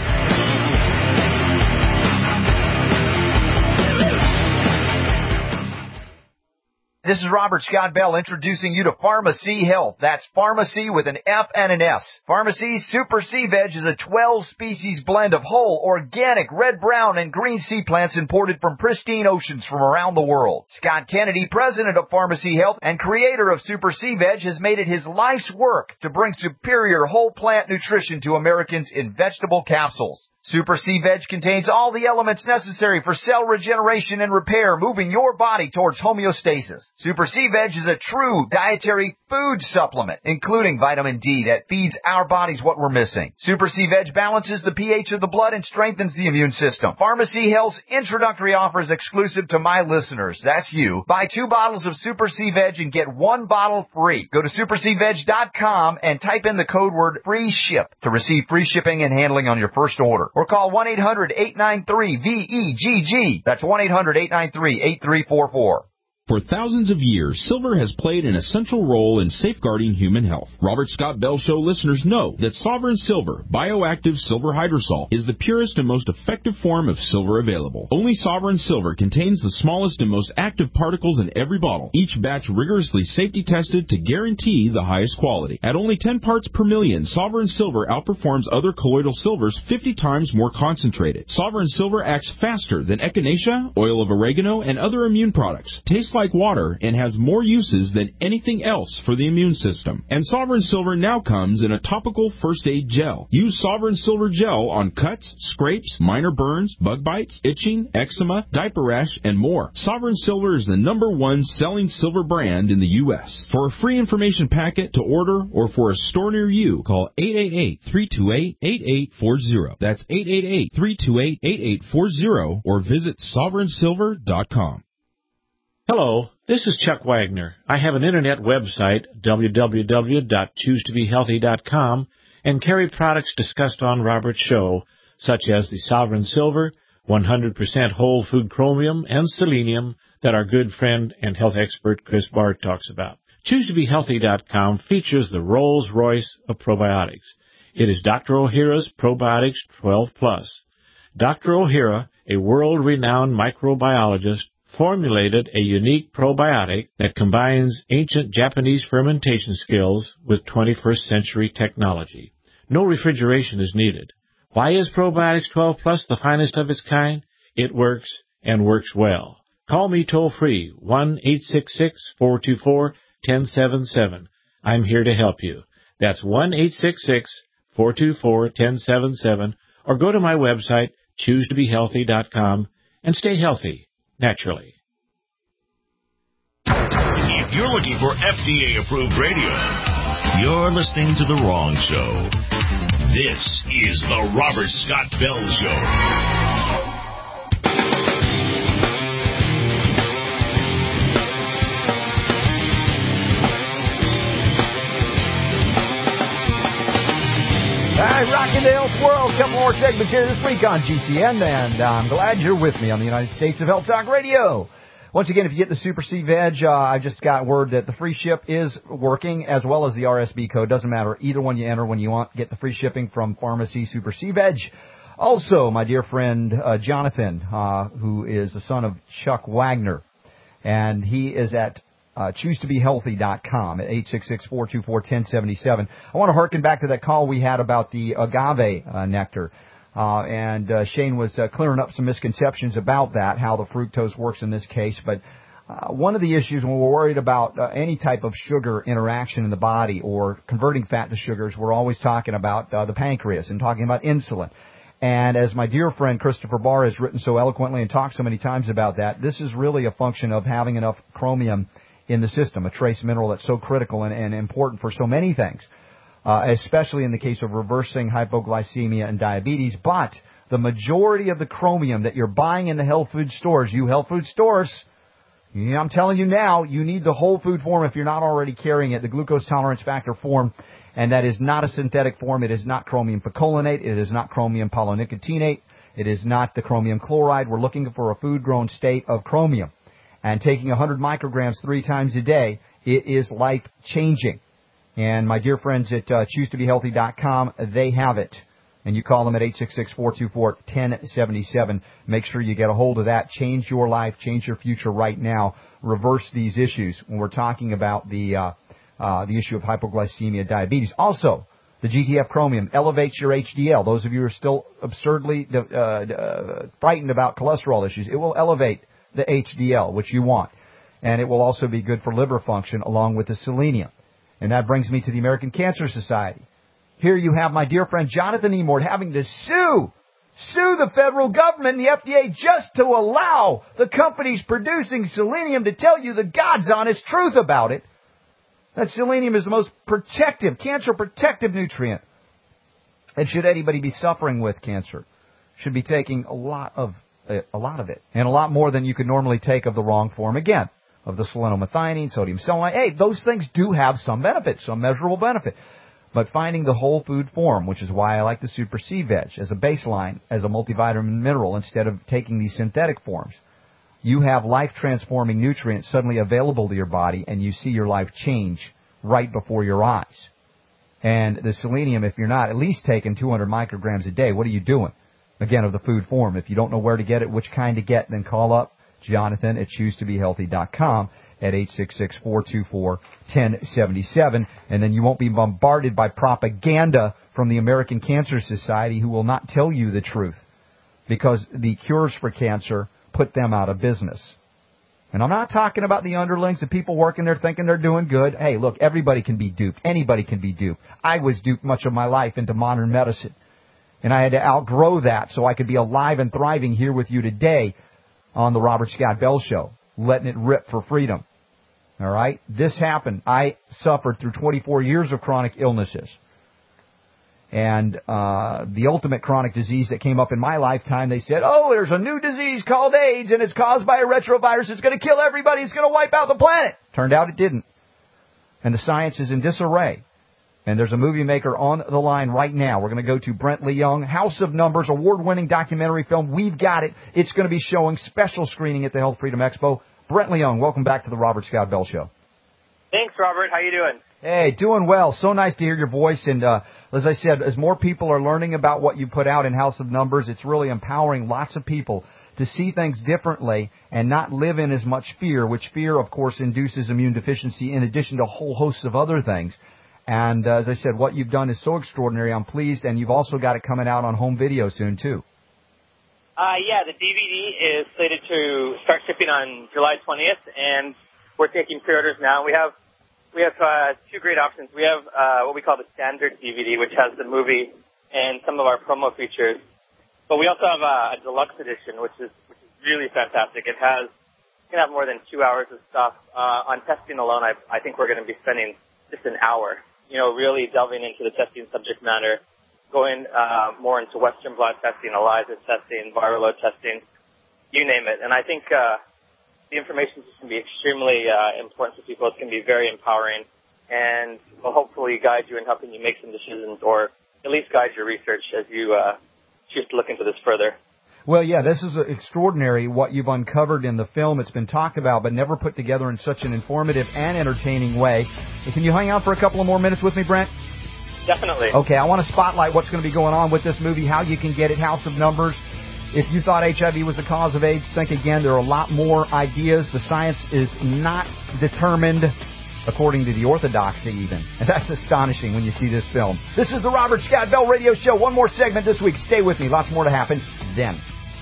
S11: This is Robert Scott Bell introducing you to Pharmacy Health. That's pharmacy with an F and an S. Pharmacy's Super Sea Veg is a twelve-species blend of whole, organic, red, brown, and green sea plants imported from pristine oceans from around the world. Scott Kennedy, president of Pharmacy Health and creator of Super Sea Veg, has made it his life's work to bring superior whole plant nutrition to Americans in vegetable capsules. Super Sea Veg contains all the elements necessary for cell regeneration and repair, moving your body towards homeostasis. Super Sea Veg is a true dietary food supplement, including vitamin D that feeds our bodies what we're missing. Super Sea Veg balances the pH of the blood and strengthens the immune system. Pharmacy Health's introductory offer is exclusive to my listeners. That's you. Buy two bottles of Super Sea Veg and get one bottle free. Go to super sea veg dot com and type in the code word FREESHIP to receive free shipping and handling on your first order. Or call one eight hundred, eight nine three, V E G G. That's one eight hundred, eight nine three, eight three four four.
S21: For thousands of years, silver has played an essential role in safeguarding human health. Robert Scott Bell Show listeners know that Sovereign Silver, bioactive silver hydrosol, is the purest and most effective form of silver available. Only Sovereign Silver contains the smallest and most active particles in every bottle, each batch rigorously safety tested to guarantee the highest quality. At only ten parts per million, Sovereign Silver outperforms other colloidal silvers fifty times more concentrated. Sovereign Silver acts faster than echinacea, oil of oregano, and other immune products. Tastes like like water and has more uses than anything else for the immune system. And Sovereign Silver now comes in a topical first aid gel. Use Sovereign Silver gel on cuts, scrapes, minor burns, bug bites, itching, eczema, diaper rash, and more. Sovereign Silver is the number one selling silver brand in the U S For a free information packet to order or for a store near you, call eight eight eight, three two eight, eight eight four zero. That's eight eight eight, three two eight, eight eight four zero or visit sovereign silver dot com.
S6: Hello, this is Chuck Wagner. I have an internet website, w w w dot choose to be healthy dot com, and carry products discussed on Robert's show, such as the Sovereign Silver, one hundred percent whole food chromium, and selenium that our good friend and health expert Chris Bard talks about. choose to be healthy dot com features the Rolls-Royce of probiotics. It is Doctor Ohhira's Probiotics twelve plus. Doctor Ohhira, a world-renowned microbiologist, formulated a unique probiotic that combines ancient Japanese fermentation skills with twenty-first century technology. No refrigeration is needed. Why is Probiotics twelve plus the finest of its kind? It works, and works well. Call me toll-free, one eight six six, four two four, one zero seven seven. I'm here to help you. That's one eight six six, four two four, one zero seven seven, or go to my website, choose to be healthy dot com, and stay healthy, naturally.
S2: If you're looking for F D A-approved radio, you're listening to the wrong show. This is the Robert Scott Bell Show.
S11: All right, rockin' the health world. Couple more segments here this week on G C N, and I'm glad you're with me on the United States of Health Talk Radio. Once again, if you get the Super C Veg, uh, I just got word that the free ship is working, as well as the R S B code. Doesn't matter. Either one you enter when you want. Get the free shipping from Pharmacy Super C Veg. Also, my dear friend uh, Jonathan, uh, who is the son of Chuck Wagner, and he is at Uh, choose to be healthy dot com at eight six six, four two four, one zero seven seven. I want to harken back to that call we had about the agave uh, nectar. Uh, and uh, Shane was uh, clearing up some misconceptions about that, how the fructose works in this case. But uh, one of the issues when we're worried about uh, any type of sugar interaction in the body or converting fat to sugars, we're always talking about uh, the pancreas and talking about insulin. And as my dear friend Christopher Barr has written so eloquently and talked so many times about that, this is really a function of having enough chromium in the system, a trace mineral that's so critical and, and important for so many things, uh, especially in the case of reversing hypoglycemia and diabetes. But the majority of the chromium that you're buying in the health food stores, you health food stores, you know, I'm telling you now, you need the whole food form if you're not already carrying it, the glucose tolerance factor form, and that is not a synthetic form. It is not chromium picolinate. It is not chromium polonicotinate. It is not the chromium chloride. We're looking for a food-grown state of chromium. And taking one hundred micrograms three times a day, it is life-changing. And my dear friends at uh, choose to be healthy dot com, they have it. And you call them at eight six six, four two four, one zero seven seven. Make sure you get a hold of that. Change your life. Change your future right now. Reverse these issues when we're talking about the uh, uh, the issue of hypoglycemia, diabetes. Also, the G T F chromium elevates your H D L. Those of you who are still absurdly uh, uh, frightened about cholesterol issues, it will elevate the H D L, which you want. And it will also be good for liver function along with the selenium. And that brings me to the American Cancer Society. Here you have my dear friend Jonathan Emord having to sue, sue the federal government and the F D A just to allow the companies producing selenium to tell you the God's honest truth about it. That selenium is the most protective, cancer protective nutrient. And should anybody be suffering with cancer, should be taking a lot of a lot of it, and a lot more than you could normally take of the wrong form, again, of the selenomethionine, sodium selenite. Hey, those things do have some benefit, some measurable benefit. But finding the whole food form, which is why I like the Super C Veg as a baseline, as a multivitamin mineral, instead of taking these synthetic forms, you have life-transforming nutrients suddenly available to your body, and you see your life change right before your eyes. And the selenium, if you're not at least taking two hundred micrograms a day, what are you doing? Again, of the food form. If you don't know where to get it, which kind to get, then call up Jonathan at choose to be healthy dot com at eight six six, four two four, one zero seven seven. And then you won't be bombarded by propaganda from the American Cancer Society, who will not tell you the truth, because the cures for cancer put them out of business. And I'm not talking about the underlings, the people working there thinking they're doing good. Hey, look, everybody can be duped. Anybody can be duped. I was duped much of my life into modern medicine. And I had to outgrow that so I could be alive and thriving here with you today on the Robert Scott Bell Show, letting it rip for freedom. All right? This happened. I suffered through twenty-four years of chronic illnesses. And uh the ultimate chronic disease that came up in my lifetime, they said, oh, there's a new disease called AIDS, and it's caused by a retrovirus. It's going to kill everybody. It's going to wipe out the planet. Turned out it didn't. And the science is in disarray. And there's a movie maker on the line right now. We're going to go to Brent Leung, House of Numbers, award-winning documentary film. We've got it. It's going to be showing special screening at the Health Freedom Expo. Brent Leung, welcome back to the Robert Scott Bell Show.
S1: Thanks, Robert. How you doing?
S11: Hey, doing well. So nice to hear your voice. And uh, as I said, as more people are learning about what you put out in House of Numbers, it's really empowering lots of people to see things differently and not live in as much fear, which fear, of course, induces immune deficiency in addition to a whole host of other things. And uh, as I said, what you've done is so extraordinary. I'm pleased. And you've also got it coming out on home video soon, too.
S1: Uh, yeah, the D V D is slated to start shipping on July twentieth, and we're taking pre-orders now. We have we have uh, two great options. We have uh, what we call the standard D V D, which has the movie and some of our promo features. But we also have a, a deluxe edition, which is which is really fantastic. It has it can have more than two hours of stuff. Uh, on testing alone, I, I think we're going to be spending just an hour, you know, really delving into the testing subject matter, going uh, more into Western blot testing, ELISA testing, viral load testing, you name it. And I think uh, the information is going to be extremely uh, important to people. It's going to be very empowering and will hopefully guide you in helping you make some decisions, or at least guide your research as you uh, choose to look into this further.
S11: Well, yeah, this is extraordinary what you've uncovered in the film. It's been talked about but never put together in such an informative and entertaining way. Can you hang out for a couple of more minutes with me, Brent?
S1: Definitely.
S11: Okay, I want to spotlight what's going to be going on with this movie, how you can get it, House of Numbers. If you thought H I V was the cause of AIDS, think again. There are a lot more ideas. The science is not determined according to the orthodoxy even. And that's astonishing when you see this film. This is the Robert Scott Bell Radio Show. One more segment this week. Stay with me. Lots more to happen then.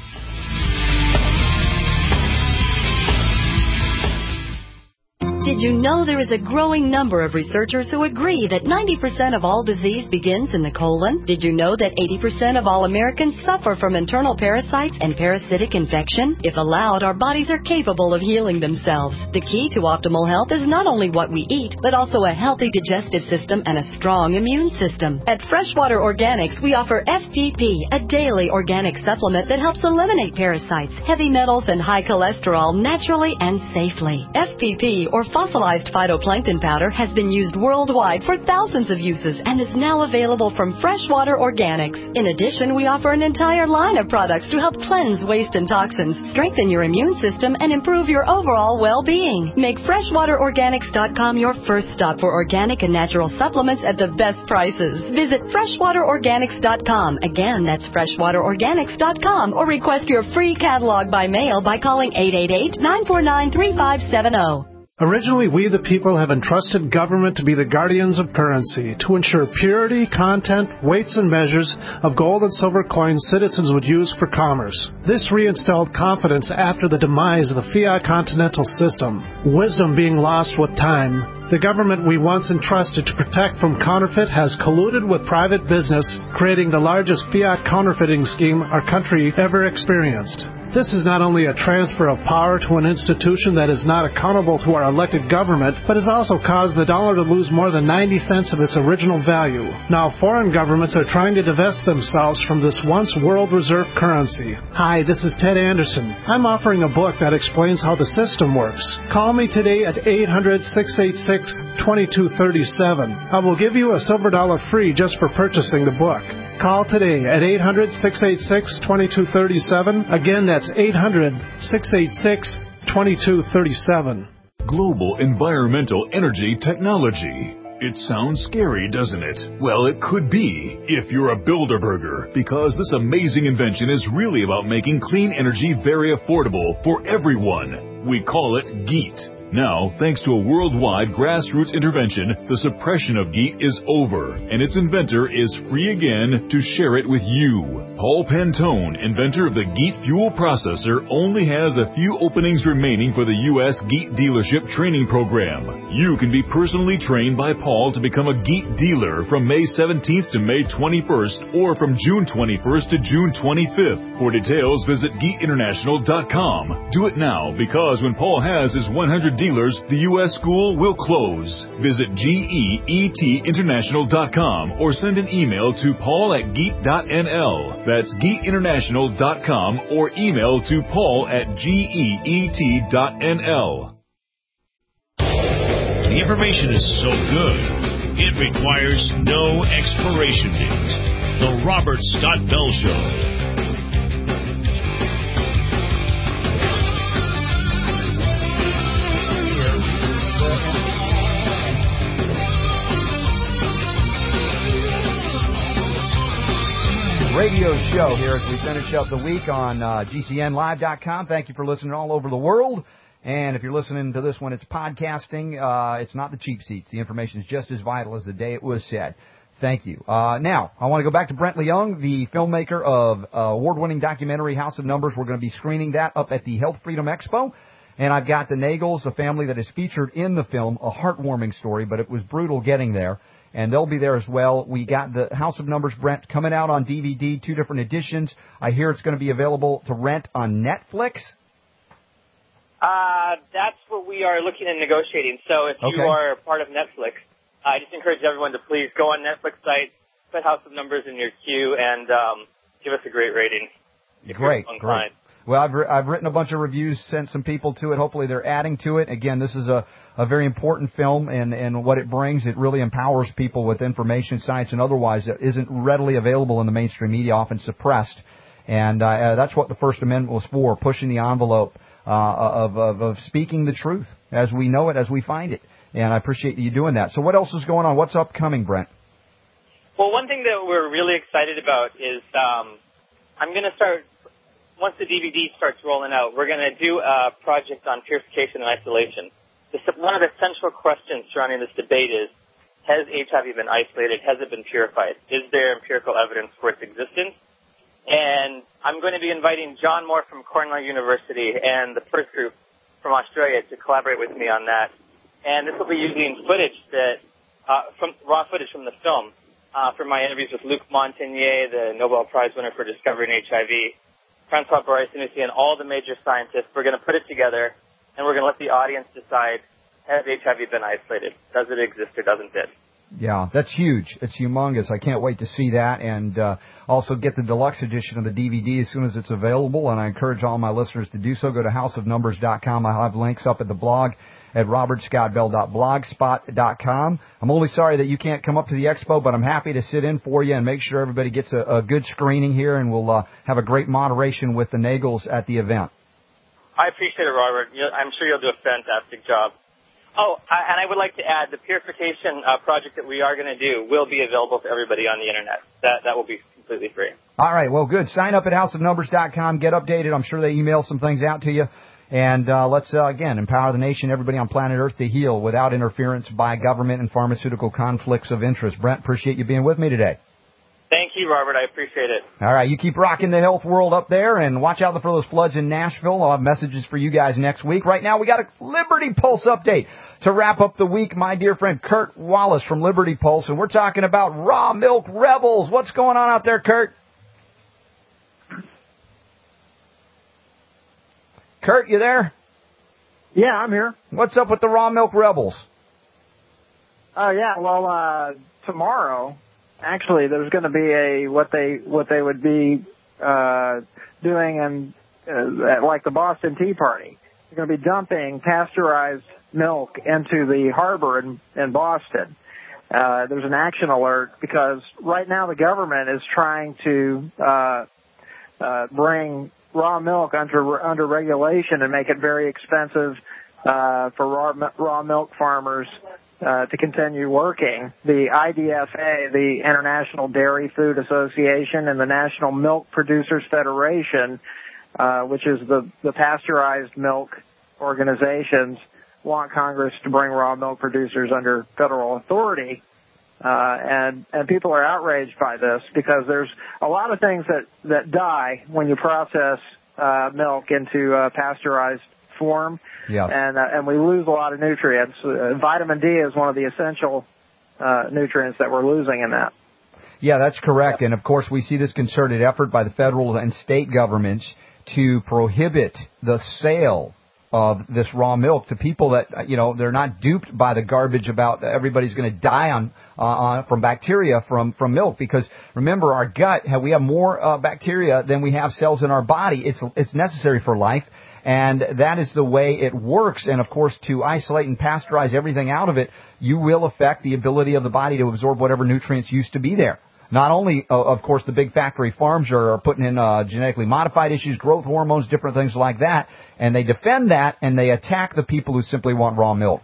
S8: Did you know there is a growing number of researchers who agree that ninety percent of all disease begins in the colon? Did you know that eighty percent of all Americans suffer from internal parasites and parasitic infection? If allowed, our bodies are capable of healing themselves. The key to optimal health is not only what we eat, but also a healthy digestive system and a strong immune system. At Freshwater Organics, we offer F P P, a daily organic supplement that helps eliminate parasites, heavy metals, and high cholesterol naturally and safely. F P P, or fossilized phytoplankton powder, has been used worldwide for thousands of uses and is now available from Freshwater Organics. In addition, we offer an entire line of products to help cleanse waste and toxins, strengthen your immune system, and improve your overall well-being. Make freshwater organics dot com your first stop for organic and natural supplements at the best prices. Visit freshwater organics dot com. Again, that's freshwater organics dot com, or request your free catalog by mail by calling eight eight eight, nine four nine, three five seven zero.
S22: Originally, we the people have entrusted government to be the guardians of currency, to ensure purity, content, weights, and measures of gold and silver coins citizens would use for commerce. This reinstalled confidence after the demise of the fiat continental system, wisdom being lost with time. The government we once entrusted to protect from counterfeit has colluded with private business, creating the largest fiat counterfeiting scheme our country ever experienced. This is not only a transfer of power to an institution that is not accountable to our elected government, but has also caused the dollar to lose more than ninety cents of its original value. Now foreign governments are trying to divest themselves from this once world reserve currency. Hi, this is Ted Anderson. I'm offering a book that explains how the system works. Call me today at eight hundred, six eight six, two two three seven. I will give you a silver dollar free just for purchasing the book. Call today at eight hundred, six eight six, two two three seven. Again, that's eight hundred, six eight six, two two three seven.
S17: Global Environmental Energy Technology. It sounds scary, doesn't it? Well, it could be if you're a Bilderberger, because this amazing invention is really about making clean energy very affordable for everyone. We call it GEET. Now, thanks to a worldwide grassroots intervention, the suppression of GEAT is over, and its inventor is free again to share it with you. Paul Pantone, inventor of the GEAT fuel processor, only has a few openings remaining for the U S GEAT dealership training program. You can be personally trained by Paul to become a GEAT dealer from May seventeenth to May twenty-first, or from June twenty-first to June twenty-fifth. For details, visit geat international dot com. Do it now, because when Paul has his one hundred dealers, the U S school will close. Visit geat international dot com or send an email to paul at geat dot n l. That's geat international dot com or email to paul at geat dot n l.
S2: The information is so good, it requires no expiration date. The Robert Scott Bell Show.
S11: Radio show here as we finish up the week on uh, G C N live dot com. Thank you for listening all over the world. And if you're listening to this when it's podcasting, uh, it's not the cheap seats. The information is just as vital as the day it was said. Thank you. Uh, now, I want to go back to Brent Leung, the filmmaker of uh, award-winning documentary House of Numbers. We're going to be screening that up at the Health Freedom Expo. And I've got the Nagels, a family that is featured in the film, a heartwarming story, but it was brutal getting there. And they'll be there as well. We got the House of Numbers, Brent, coming out on D V D, two different editions. I hear it's going to be available to rent on Netflix.
S1: Uh, that's what we are looking and negotiating. So if
S11: Okay.
S1: you are part of Netflix, I just encourage everyone to please go on Netflix site, put House of Numbers in your queue, and um, give us a great rating.
S11: Great, great. Well, I've, I've written a bunch of reviews, sent some people to it. Hopefully they're adding to it. Again, this is a, a very important film, and, and what it brings, it really empowers people with information, science, and otherwise that isn't readily available in the mainstream media, often suppressed. And uh, that's what the First Amendment was for, pushing the envelope uh, of, of, of speaking the truth as we know it, as we find it. And I appreciate you doing that. So what else is going on? What's upcoming, Brent?
S1: Well, one thing that we're really excited about is um, I'm going to start, once the D V D starts rolling out, we're going to do a project on purification and isolation. This, one of the central questions surrounding this debate is, has H I V been isolated? Has it been purified? Is there empirical evidence for its existence? And I'm going to be inviting John Moore from Cornell University and the Perth Group from Australia to collaborate with me on that. And this will be using footage that, uh, from raw footage from the film, uh, from my interviews with Luc Montagnier, the Nobel Prize winner for discovering H I V, Francois Boris-Sanusi, and all the major scientists. We're going to put it together, and we're going to let the audience decide, has H I V been isolated? Does it exist or doesn't it?
S11: Yeah, that's huge. It's humongous. I can't wait to see that, and uh, also get the deluxe edition of the D V D as soon as it's available, and I encourage all my listeners to do so. Go to house of numbers dot com. I'll have links up at the blog at robert scott bell dot blogspot dot com. I'm only sorry that you can't come up to the expo, but I'm happy to sit in for you and make sure everybody gets a, a good screening here, and we'll uh, have a great moderation with the Nagels at the event.
S1: I appreciate it, Robert. You- I'm sure you'll do a fantastic job. Oh, I- and I would like to add, the purification uh, project that we are going to do will be available to everybody on the Internet. That that will be completely free.
S11: All right, well, good. Sign up at house of numbers dot com. Get updated. I'm sure they email some things out to you. And uh, let's, uh, again, empower the nation, everybody on planet Earth to heal without interference by government and pharmaceutical conflicts of interest. Brent, appreciate you being with me today.
S1: Thank you, Robert. I appreciate it.
S11: All right, you keep rocking the health world up there, and watch out for those floods in Nashville. I'll have messages for you guys next week. Right now, we got a Liberty Pulse update to wrap up the week. My dear friend Kurt Wallace from Liberty Pulse, and we're talking about raw milk rebels. What's going on out there, Kurt? Kurt, you there?
S7: Yeah, I'm here.
S11: What's up with the raw milk rebels?
S7: Oh, yeah. Well, uh, tomorrow, actually, there's going to be a what they what they would be uh, doing in uh, at, like the Boston Tea Party. They're going to be dumping pasteurized milk into the harbor in, in Boston. Uh, there's an action alert because right now the government is trying to uh, uh, bring raw milk under under regulation and make it very expensive uh, for raw raw milk farmers uh, to continue working. The I D F A, the International Dairy Food Association, and the National Milk Producers Federation, uh, which is the the pasteurized milk organizations, want Congress to bring raw milk producers under federal authority. Uh, and, and people are outraged by this because there's a lot of things that, that die when you process, uh, milk into, uh, pasteurized form.
S11: Yes.
S7: And, uh, and we lose a lot of nutrients. Uh, vitamin D is one of the essential, uh, nutrients that we're losing in that.
S11: Yeah, that's correct. And of course, we see this concerted effort by the federal and state governments to prohibit the sale of this raw milk to people that, you know, they're not duped by the garbage about everybody's going to die on, uh, on from bacteria from, from milk. Because remember, our gut, we have more uh, bacteria than we have cells in our body. It's, it's necessary for life. And that is the way it works. And of course, to isolate and pasteurize everything out of it, you will affect the ability of the body to absorb whatever nutrients used to be there. Not only, uh, of course, the big factory farms are, are putting in uh, genetically modified issues, growth hormones, different things like that, and they defend that and they attack the people who simply want raw milk.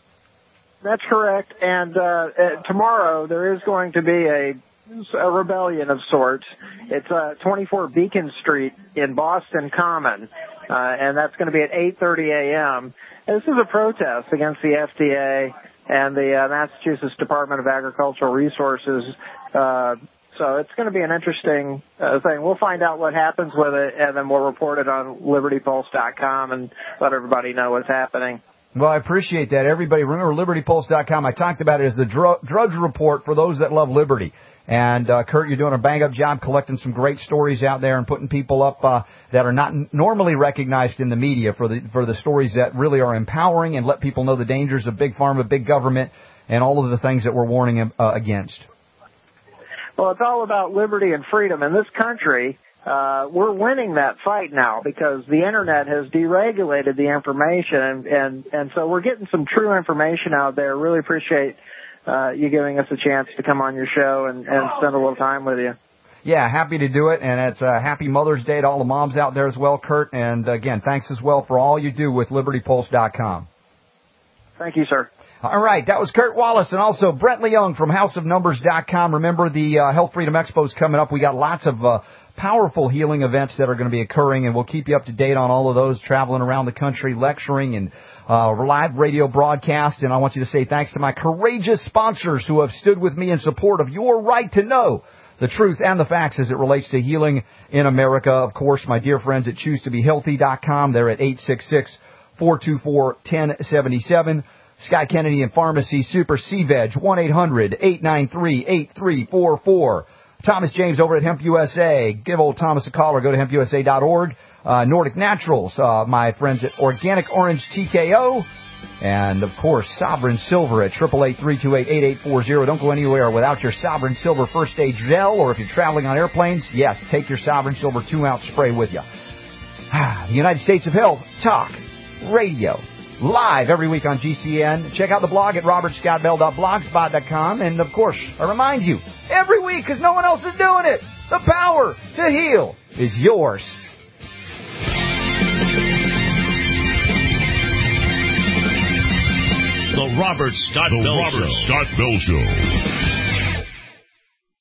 S7: That's correct. And uh, uh, tomorrow there is going to be a, a rebellion of sorts. It's uh, twenty-four Beacon Street in Boston Common, uh, and that's going to be at eight thirty a.m. This is a protest against the F D A and the uh, Massachusetts Department of Agricultural Resources. Uh, so it's going to be an interesting uh, thing. We'll find out what happens with it, and then we'll report it on Liberty Pulse dot com and let everybody know what's happening.
S11: Well, I appreciate that. Everybody, remember Liberty Pulse dot com. I talked about it as the dr- Drudge Report for those that love liberty. And, uh, Kurt, you're doing a bang-up job collecting some great stories out there and putting people up uh, that are not n- normally recognized in the media for the for the stories that really are empowering and let people know the dangers of big pharma, big government, and all of the things that we're warning uh, against.
S7: Well, it's all about liberty and freedom. In this country, uh, we're winning that fight now because the Internet has deregulated the information, and, and, and so we're getting some true information out there. Really appreciate uh, you giving us a chance to come on your show and, and spend a little time with you.
S11: Yeah, happy to do it, and it's a happy Mother's Day to all the moms out there as well, Kurt. And, again, thanks as well for all you do with Liberty Pulse dot com.
S7: Thank you, sir.
S11: All right, that was Kurt Wallace and also Brent Leung from House of Numbers dot com. Remember, the uh, Health Freedom Expo is coming up. We got lots of uh, powerful healing events that are going to be occurring, and we'll keep you up to date on all of those, traveling around the country, lecturing, and uh, live radio broadcast. And I want you to say thanks to my courageous sponsors who have stood with me in support of your right to know the truth and the facts as it relates to healing in America. Of course, my dear friends at choose to be healthy dot com. They're at eight six six, four two four, one zero seven seven. Sky Kennedy and Pharmacy Super C-Veg, one eight hundred, eight nine three, eight three four four. Thomas James over at Hemp U S A. Give old Thomas a call or go to hemp u s a dot org. Uh, Nordic Naturals, uh, my friends at Organic Orange T K O. And, of course, Sovereign Silver at eight eight eight, three two eight, eight eight four zero. Don't go anywhere without your Sovereign Silver First Aid Gel, or if you're traveling on airplanes, yes, take your Sovereign Silver two-ounce spray with you. The United States of Health Talk Radio. Live every week on G C N. Check out the blog at robert scott bell dot blogspot dot com. And, of course, I remind you, every week, because no one else is doing it, the power to heal is yours.
S2: The Robert Scott
S15: the
S2: Bell
S15: Robert
S2: Show.
S15: Scott Bell Show.